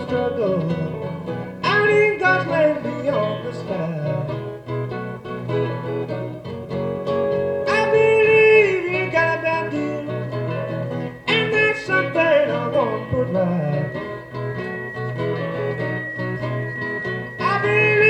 struggle out in God's land beyond the sky. I believe you got a bad deal, and that's something I won't put right.